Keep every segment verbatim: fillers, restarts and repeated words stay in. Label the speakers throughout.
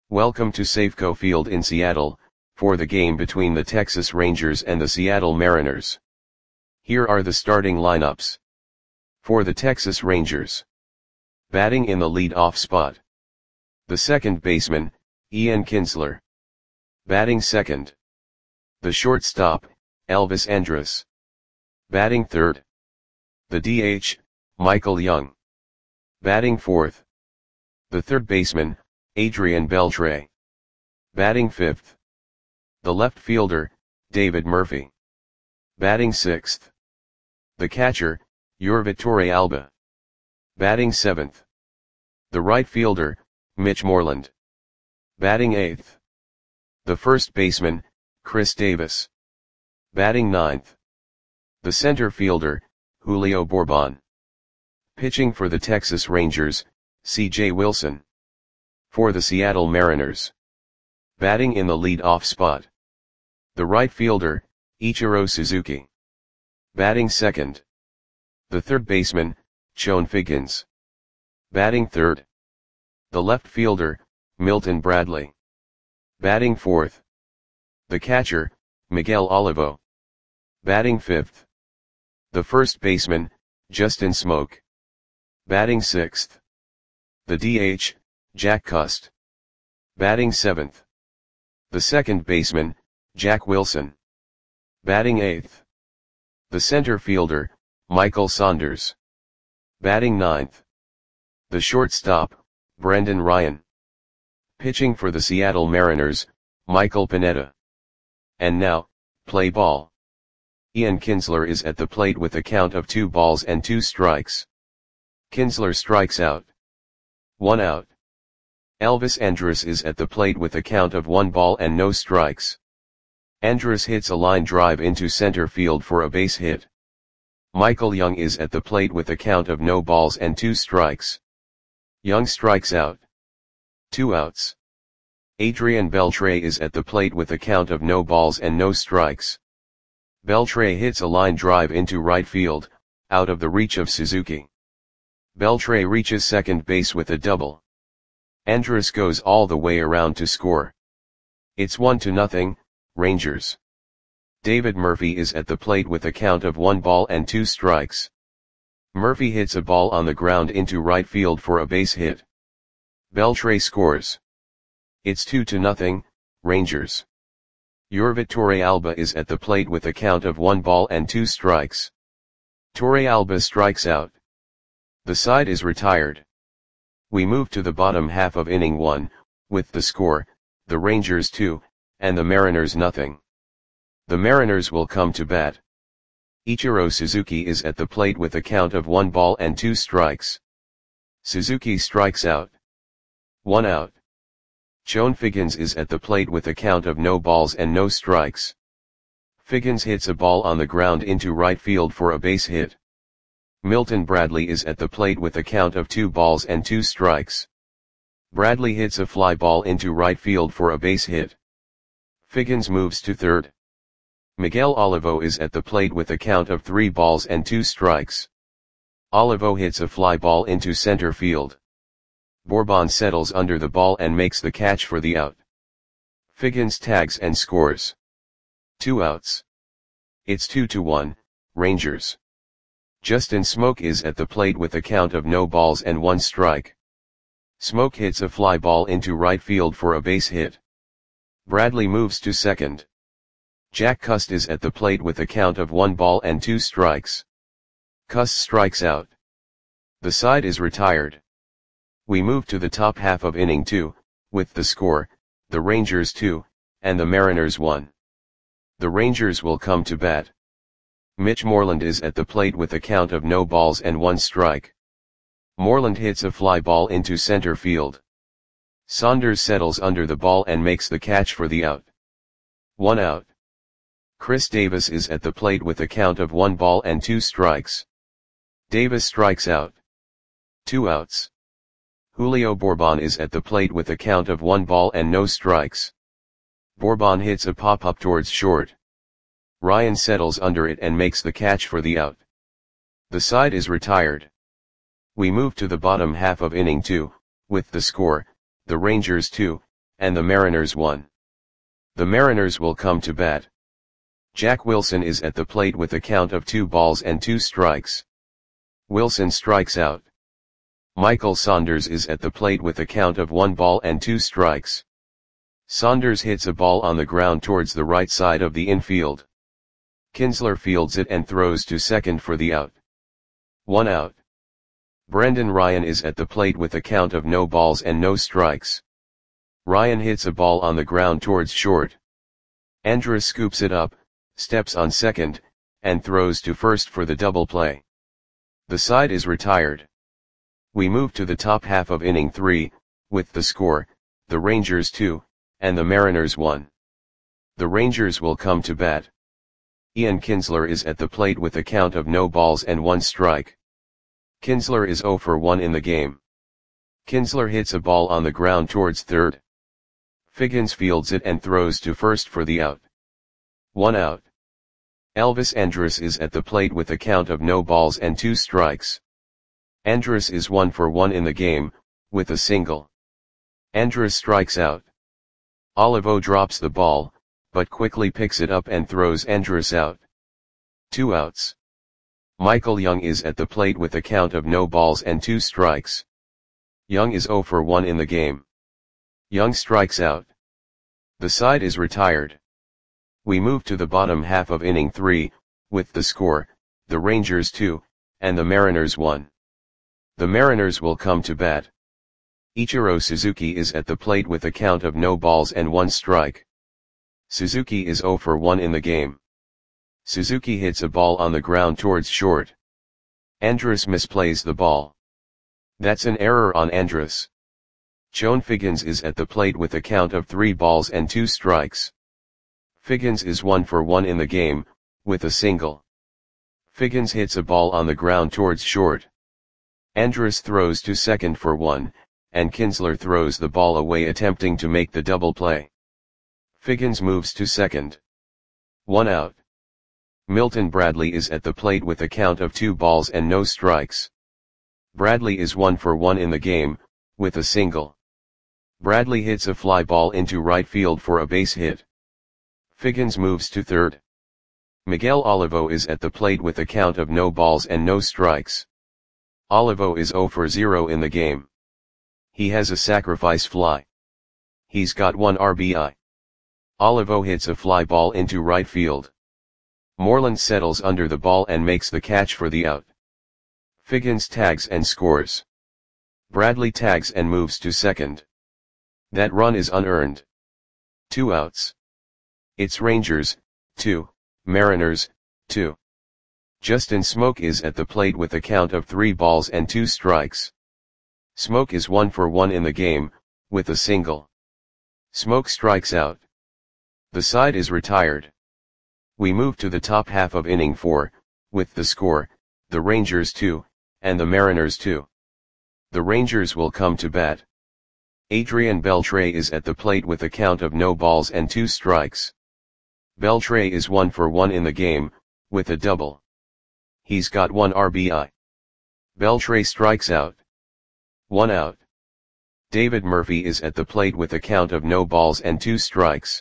Speaker 1: Welcome to Safeco Field in Seattle, for the game between the Texas Rangers and the Seattle Mariners. Here are the starting lineups. For the Texas Rangers. Batting in the lead-off spot. The second baseman, Ian Kinsler. Batting second. The shortstop, Elvis Andrus. Batting third. The D H, Michael Young. Batting fourth. The third baseman, Adrian Beltre. Batting fifth. The left fielder, David Murphy. Batting sixth. The catcher, Yurvatore Alba. Batting seventh. The right fielder, Mitch Moreland. Batting eighth. The first baseman, Chris Davis. Batting ninth. The center fielder, Julio Bourbon. Pitching for the Texas Rangers, C J Wilson. For the Seattle Mariners. Batting in the lead-off spot. The right fielder, Ichiro Suzuki. Batting second. The third baseman, Chone Figgins. Batting third. The left fielder, Milton Bradley. Batting fourth. The catcher, Miguel Olivo. Batting fifth. The first baseman, Justin Smoak. Batting sixth. The D H, Jack Cust. Batting seventh. The second baseman, Jack Wilson. Batting eighth. The center fielder, Michael Saunders. Batting ninth. The shortstop, Brendan Ryan. Pitching for the Seattle Mariners, Michael Pineda. And now, play ball. Ian Kinsler is at the plate with a count of two balls and two strikes. Kinsler strikes out. One out. Elvis Andrus is at the plate with a count of one ball and no strikes. Andrus hits a line drive into center field for a base hit. Michael Young is at the plate with a count of no balls and two strikes. Young strikes out. Two outs. Adrian Beltre is at the plate with a count of no balls and no strikes. Beltre hits a line drive into right field, out of the reach of Suzuki. Beltre reaches second base with a double. Andrus goes all the way around to score. It's one to nothing, Rangers. David Murphy is at the plate with a count of one ball and two strikes. Murphy hits a ball on the ground into right field for a base hit. Beltre scores. It's two to nothing, Rangers. Yurvatore Alba is at the plate with a count of one ball and two strikes. Torre Alba strikes out. The side is retired. We move to the bottom half of inning one, with the score, the Rangers two, and the Mariners nothing. The Mariners will come to bat. Ichiro Suzuki is at the plate with a count of one ball and two strikes. Suzuki strikes out. One out. Chone Figgins is at the plate with a count of no balls and no strikes. Figgins hits a ball on the ground into right field for a base hit. Milton Bradley is at the plate with a count of two balls and two strikes. Bradley hits a fly ball into right field for a base hit. Figgins moves to third. Miguel Olivo is at the plate with a count of three balls and two strikes. Olivo hits a fly ball into center field. Bourbon settles under the ball and makes the catch for the out. Figgins tags and scores. Two outs. It's two to one, Rangers. Justin Smoak is at the plate with a count of no balls and one strike. Smoak hits a fly ball into right field for a base hit. Bradley moves to second. Jack Cust is at the plate with a count of one ball and two strikes. Cust strikes out. The side is retired. We move to the top half of inning two, with the score, the Rangers two, and the Mariners one. The Rangers will come to bat. Mitch Moreland is at the plate with a count of no balls and one strike. Moreland hits a fly ball into center field. Saunders settles under the ball and makes the catch for the out. One out. Chris Davis is at the plate with a count of one ball and two strikes. Davis strikes out. Two outs. Julio Bourbon is at the plate with a count of one ball and no strikes. Bourbon hits a pop-up towards short. Ryan settles under it and makes the catch for the out. The side is retired. We move to the bottom half of inning two, with the score, the Rangers two, and the Mariners one. The Mariners will come to bat. Jack Wilson is at the plate with a count of two balls and two strikes. Wilson strikes out. Michael Saunders is at the plate with a count of one ball and two strikes. Saunders hits a ball on the ground towards the right side of the infield. Kinsler fields it and throws to second for the out. One out. Brendan Ryan is at the plate with a count of no balls and no strikes. Ryan hits a ball on the ground towards short. Andrus scoops it up, steps on second, and throws to first for the double play. The side is retired. We move to the top half of inning three, with the score, the Rangers two, and the Mariners one. The Rangers will come to bat. Ian Kinsler is at the plate with a count of no balls and one strike. Kinsler is zero for one in the game. Kinsler hits a ball on the ground towards third. Figgins fields it and throws to first for the out. One out. Elvis Andrus is at the plate with a count of no balls and two strikes. Andrus is one for one in the game, with a single. Andrus strikes out. Olivo drops the ball, but quickly picks it up and throws Andrus out. Two outs. Michael Young is at the plate with a count of no balls and two strikes. Young is zero for one in the game. Young strikes out. The side is retired. We move to the bottom half of inning three, with the score, the Rangers two, and the Mariners one. The Mariners will come to bat. Ichiro Suzuki is at the plate with a count of no balls and one strike. Suzuki is zero for one in the game. Suzuki hits a ball on the ground towards short. Andrus misplays the ball. That's an error on Andrus. Chone Figgins is at the plate with a count of three balls and two strikes. Figgins is one for one in the game, with a single. Figgins hits a ball on the ground towards short. Andrus throws to second for one, and Kinsler throws the ball away attempting to make the double play. Figgins moves to second. One out. Milton Bradley is at the plate with a count of two balls and no strikes. Bradley is one for one in the game, with a single. Bradley hits a fly ball into right field for a base hit. Figgins moves to third. Miguel Olivo is at the plate with a count of no balls and no strikes. Olivo is zero for zero in the game. He has a sacrifice fly. He's got one R B I. Olivo hits a fly ball into right field. Moreland settles under the ball and makes the catch for the out. Figgins tags and scores. Bradley tags and moves to second. That run is unearned. Two outs. It's Rangers, two, Mariners, two. Justin Smoke is at the plate with a count of three balls and two strikes. Smoke is one for one in the game, with a single. Smoke strikes out. The side is retired. We move to the top half of inning four, with the score, the Rangers two, and the Mariners two. The Rangers will come to bat. Adrian Beltre is at the plate with a count of no balls and two strikes. Beltre is one for one in the game, with a double. He's got one R B I. Beltre strikes out. One out. David Murphy is at the plate with a count of no balls and two strikes.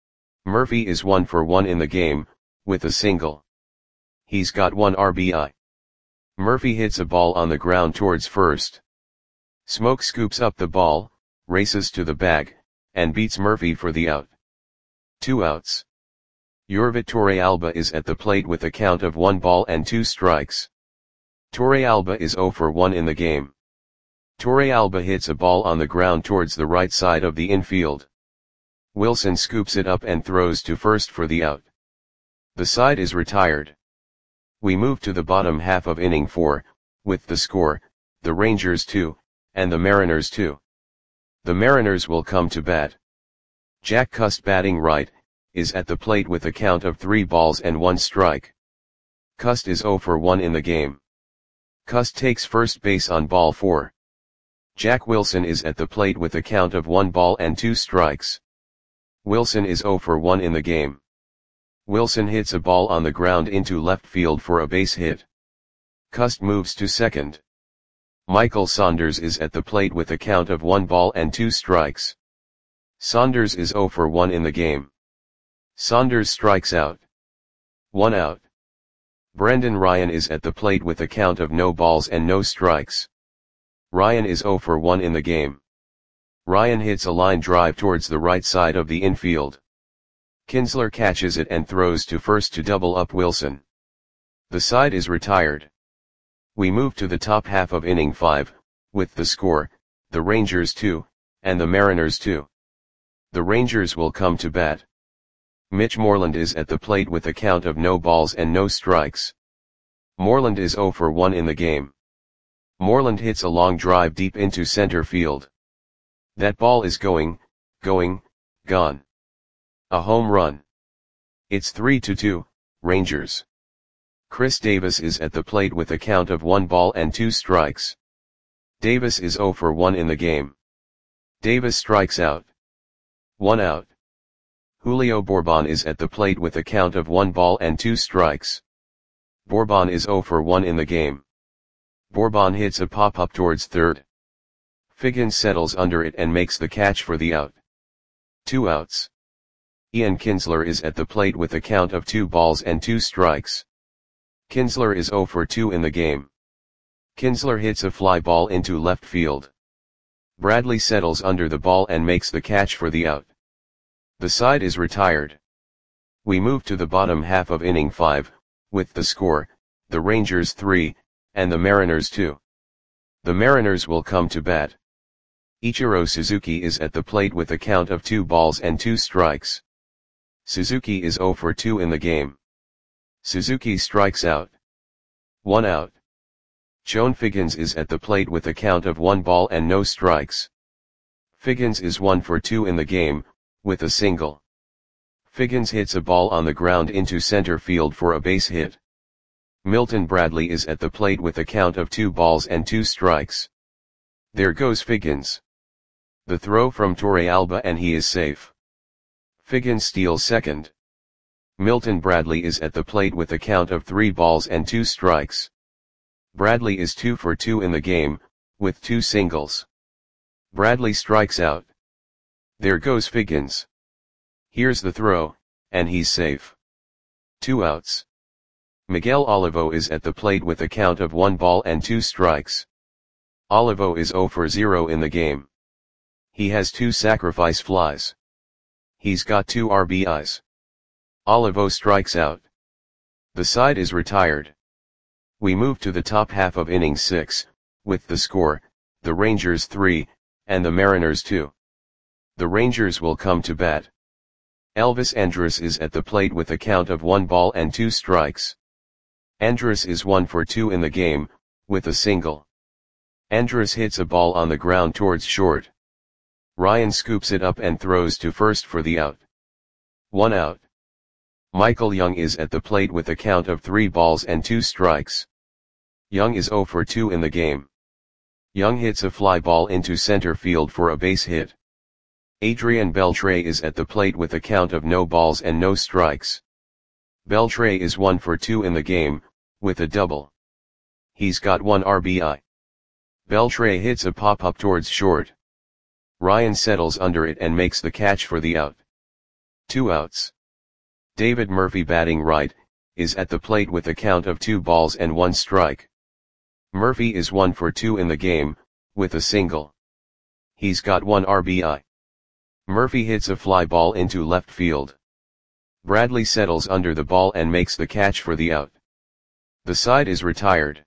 Speaker 1: Murphy is one for one in the game, with a single. He's got one R B I. Murphy hits a ball on the ground towards first. Smoke scoops up the ball, races to the bag, and beats Murphy for the out. Two outs. Yorvit Torrealba is at the plate with a count of one ball and two strikes. Torrealba is zero for one in the game. Torrealba hits a ball on the ground towards the right side of the infield. Wilson scoops it up and throws to first for the out. The side is retired. We move to the bottom half of inning four, with the score, the Rangers two, and the Mariners two. The Mariners will come to bat. Jack Cust, batting right, is at the plate with a count of three balls and one strike. Cust is zero for one in the game. Cust takes first base on ball four. Jack Wilson is at the plate with a count of one ball and two strikes. Wilson is zero for one in the game. Wilson hits a ball on the ground into left field for a base hit. Cust moves to second. Michael Saunders is at the plate with a count of one ball and two strikes. Saunders is zero for one in the game. Saunders strikes out. One out. Brendan Ryan is at the plate with a count of no balls and no strikes. Ryan is zero for one in the game. Ryan hits a line drive towards the right side of the infield. Kinsler catches it and throws to first to double up Wilson. The side is retired. We move to the top half of inning five, with the score, the Rangers two, and the Mariners two. The Rangers will come to bat. Mitch Moreland is at the plate with a count of no balls and no strikes. Moreland is zero for one in the game. Moreland hits a long drive deep into center field. That ball is going, going, gone. A home run. It's three to two, Rangers. Chris Davis is at the plate with a count of one ball and two strikes. Davis is zero for one in the game. Davis strikes out. One out. Julio Bourbon is at the plate with a count of one ball and two strikes. Bourbon is zero for one in the game. Bourbon hits a pop-up towards third. Figgins settles under it and makes the catch for the out. Two outs. Ian Kinsler is at the plate with a count of two balls and two strikes. Kinsler is zero for two in the game. Kinsler hits a fly ball into left field. Bradley settles under the ball and makes the catch for the out. The side is retired. We move to the bottom half of inning five, with the score, the Rangers three, and the Mariners two. The Mariners will come to bat. Ichiro Suzuki is at the plate with a count of two balls and two strikes. Suzuki is zero for two in the game. Suzuki strikes out. One out. Joan Figgins is at the plate with a count of one ball and no strikes. Figgins is one for two in the game, with a single. Figgins hits a ball on the ground into center field for a base hit. Milton Bradley is at the plate with a count of two balls and two strikes. There goes Figgins. The throw from Torre Alba and he is safe. Figgins steals second. Milton Bradley is at the plate with a count of three balls and two strikes. Bradley is two for two in the game, with two singles. Bradley strikes out. There goes Figgins. Here's the throw, and he's safe. Two outs. Miguel Olivo is at the plate with a count of one ball and two strikes. Olivo is zero for zero in the game. He has two sacrifice flies. He's got two R B Is. Olivo strikes out. The side is retired. We move to the top half of inning six, with the score, the Rangers three, and the Mariners two. The Rangers will come to bat. Elvis Andrus is at the plate with a count of one ball and two strikes. Andrus is one for two in the game, with a single. Andrus hits a ball on the ground towards short. Ryan scoops it up and throws to first for the out. One out. Michael Young is at the plate with a count of three balls and two strikes. Young is zero for two in the game. Young hits a fly ball into center field for a base hit. Adrian Beltre is at the plate with a count of no balls and no strikes. Beltre is one for two in the game, with a double. He's got one R B I. Beltre hits a pop-up towards short. Ryan settles under it and makes the catch for the out. Two outs. David Murphy, batting right, is at the plate with a count of two balls and one strike. Murphy is one for two in the game, with a single. He's got one R B I. Murphy hits a fly ball into left field. Bradley settles under the ball and makes the catch for the out. The side is retired.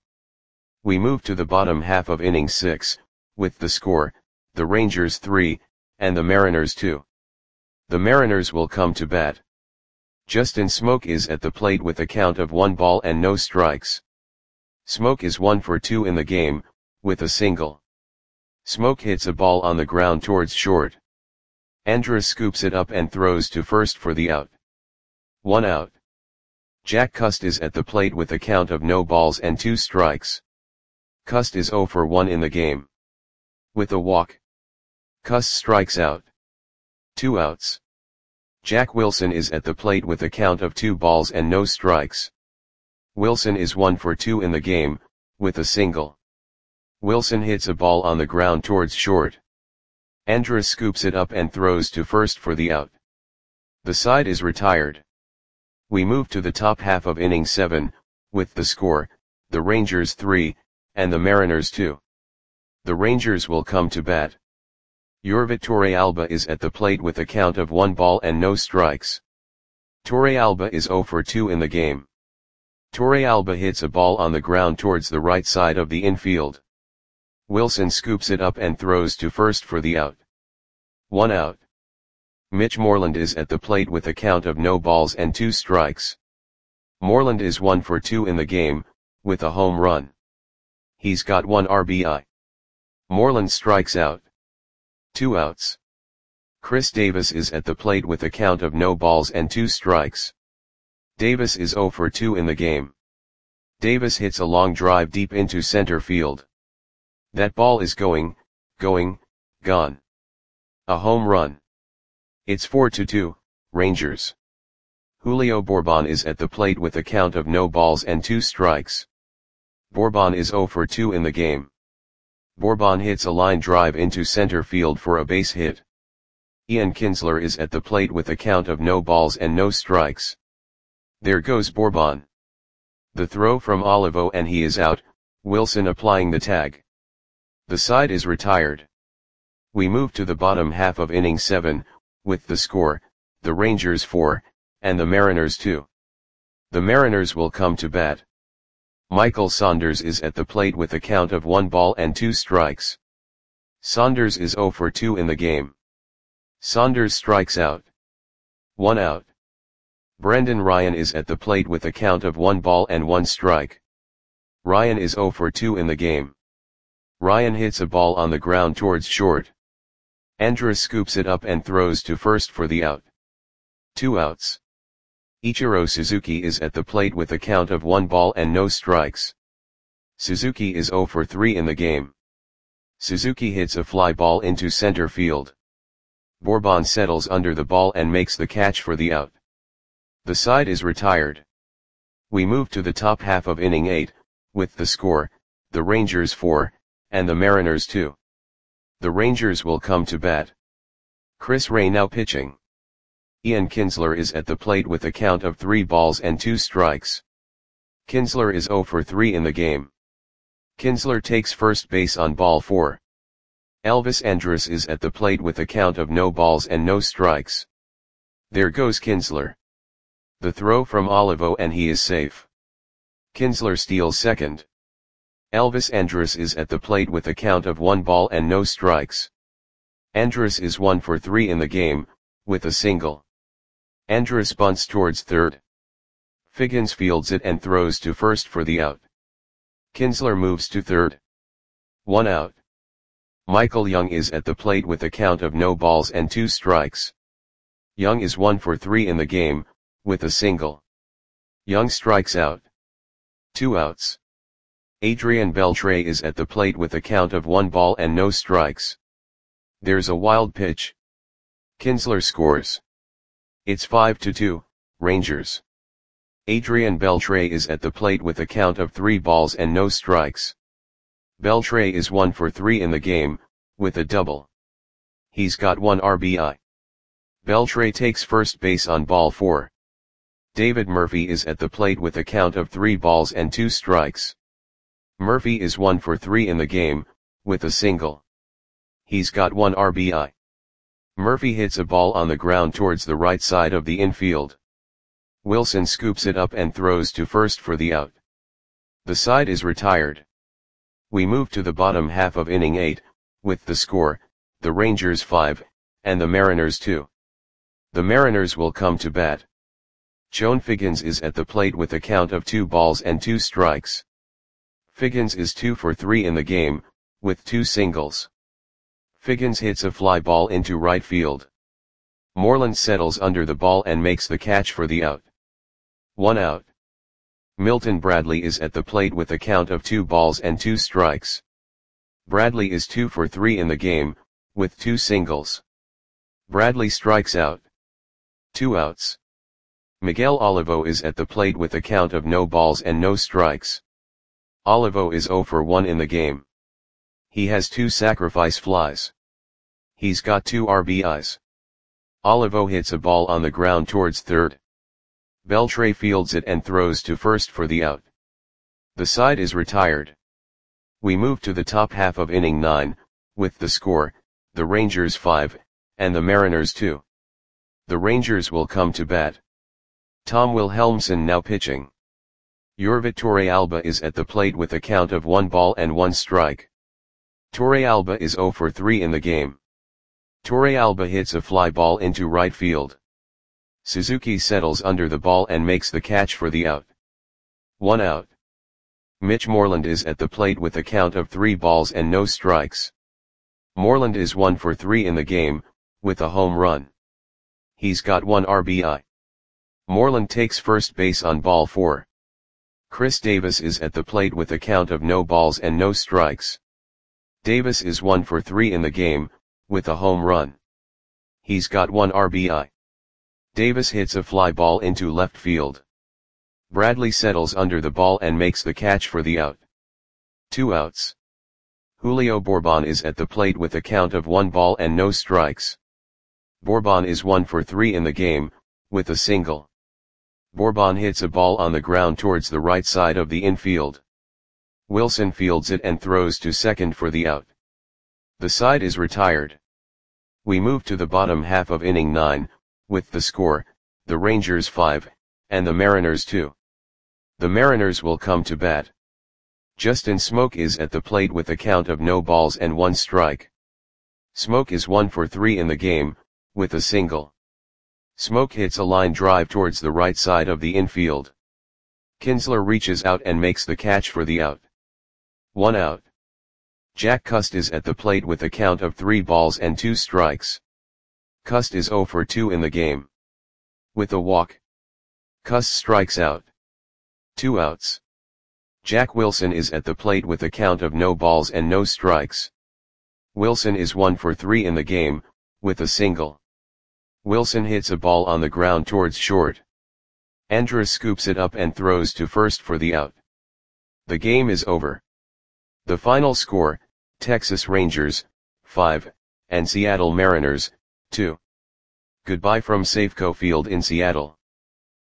Speaker 1: We move to the bottom half of inning six, with the score, the Rangers three, and the Mariners two. The Mariners will come to bat. Justin Smoke is at the plate with a count of one ball and no strikes. Smoke is one for two in the game, with a single. Smoke hits a ball on the ground towards short. Andrus scoops it up and throws to first for the out. One out. Jack Cust is at the plate with a count of no balls and two strikes. Cust is zero for one in the game. With a walk. Cust strikes out. Two outs. Jack Wilson is at the plate with a count of two balls and no strikes. Wilson is one for two in the game, with a single. Wilson hits a ball on the ground towards short. Andrus scoops it up and throws to first for the out. The side is retired. We move to the top half of inning seven, with the score, the Rangers three, and the Mariners two. The Rangers will come to bat. Yorvit Torrealba is at the plate with a count of one ball and no strikes. Torrealba is zero for two in the game. Torrealba hits a ball on the ground towards the right side of the infield. Wilson scoops it up and throws to first for the out. One out. Mitch Moreland is at the plate with a count of no balls and two strikes. Moreland is one for two in the game, with a home run. He's got one R B I. Moreland strikes out. Two outs. Chris Davis is at the plate with a count of no balls and two strikes. Davis is zero for two in the game. Davis hits a long drive deep into center field. That ball is going, going, gone. A home run. It's four to two, Rangers. Julio Bourbon is at the plate with a count of no balls and two strikes. Bourbon is zero for two in the game. Bourbon hits a line drive into center field for a base hit. Ian Kinsler is at the plate with a count of no balls and no strikes. There goes Bourbon. The throw from Olivo and he is out, Wilson applying the tag. The side is retired. We move to the bottom half of inning seven, with the score, the Rangers four, and the Mariners two. The Mariners will come to bat. Michael Saunders is at the plate with a count of one ball and two strikes. Saunders is zero for two in the game. Saunders strikes out. One out. Brendan Ryan is at the plate with a count of one ball and one strike. Ryan is zero for two in the game. Ryan hits a ball on the ground towards short. Andrus scoops it up and throws to first for the out. Two outs. Ichiro Suzuki is at the plate with a count of one ball and no strikes. Suzuki is zero for three in the game. Suzuki hits a fly ball into center field. Bourbon settles under the ball and makes the catch for the out. The side is retired. We move to the top half of inning eight, with the score, the Rangers four, and the Mariners two. The Rangers will come to bat. Chris Ray now pitching. Ian Kinsler is at the plate with a count of three balls and two strikes. Kinsler is zero for three in the game. Kinsler takes first base on ball four. Elvis Andrus is at the plate with a count of no balls and no strikes. There goes Kinsler. The throw from Olivo and he is safe. Kinsler steals second. Elvis Andrus is at the plate with a count of one ball and no strikes. Andrus is one for three in the game, with a single. Andrus bunts towards third. Figgins fields it and throws to first for the out. Kinsler moves to third. One out. Michael Young is at the plate with a count of no balls and two strikes. Young is one for three in the game, with a single. Young strikes out. Two outs. Adrian Beltre is at the plate with a count of one ball and no strikes. There's a wild pitch. Kinsler scores. It's five to two, Rangers. Adrian Beltre is at the plate with a count of three balls and no strikes. Beltre is one for three in the game, with a double. He's got one R B I. Beltre takes first base on ball four. David Murphy is at the plate with a count of three balls and two strikes. Murphy is one for three in the game, with a single. He's got one R B I. Murphy hits a ball on the ground towards the right side of the infield. Wilson scoops it up and throws to first for the out. The side is retired. We move to the bottom half of inning eight, with the score, the Rangers five, and the Mariners two. The Mariners will come to bat. Joan Figgins is at the plate with a count of two balls and two strikes. Figgins is two for three in the game, with two singles. Figgins hits a fly ball into right field. Moreland settles under the ball and makes the catch for the out. One out. Milton Bradley is at the plate with a count of two balls and two strikes. Bradley is two for three in the game, with two singles. Bradley strikes out. Two outs. Miguel Olivo is at the plate with a count of no balls and no strikes. Olivo is zero for one in the game. He has two sacrifice flies. He's got two R B Is. Olivo hits a ball on the ground towards third. Beltre fields it and throws to first for the out. The side is retired. We move to the top half of inning nine, with the score, the Rangers five, and the Mariners two. The Rangers will come to bat. Tom Wilhelmsen now pitching. Yorvit Torrealba is at the plate with a count of one ball and one strike. Torrealba is zero for three in the game. Torrealba hits a fly ball into right field. Suzuki settles under the ball and makes the catch for the out. One out. Mitch Moreland is at the plate with a count of three balls and no strikes. Moreland is one for three in the game, with a home run. He's got one R B I. Moreland takes first base on ball four. Chris Davis is at the plate with a count of no balls and no strikes. Davis is one for three in the game, with a home run. He's got one R B I. Davis hits a fly ball into left field. Bradley settles under the ball and makes the catch for the out. Two outs. Julio Bourbon is at the plate with a count of one ball and no strikes. Bourbon is one for three in the game, with a single. Bourbon hits a ball on the ground towards the right side of the infield. Wilson fields it and throws to second for the out. The side is retired. We move to the bottom half of inning nine, with the score, the Rangers five, and the Mariners two. The Mariners will come to bat. Justin Smoke is at the plate with a count of no balls and one strike. Smoke is one for three in the game, with a single. Smoke hits a line drive towards the right side of the infield. Kinsler reaches out and makes the catch for the out. One out. Jack Cust is at the plate with a count of three balls and two strikes. Cust is zero for two in the game. With a walk. Cust strikes out. Two outs. Jack Wilson is at the plate with a count of no balls and no strikes. Wilson is one for three in the game, with a single. Wilson hits a ball on the ground towards short. Andrus scoops it up and throws to first for the out. The game is over. The final score, Texas Rangers, five, and Seattle Mariners, two. Goodbye from Safeco Field in Seattle.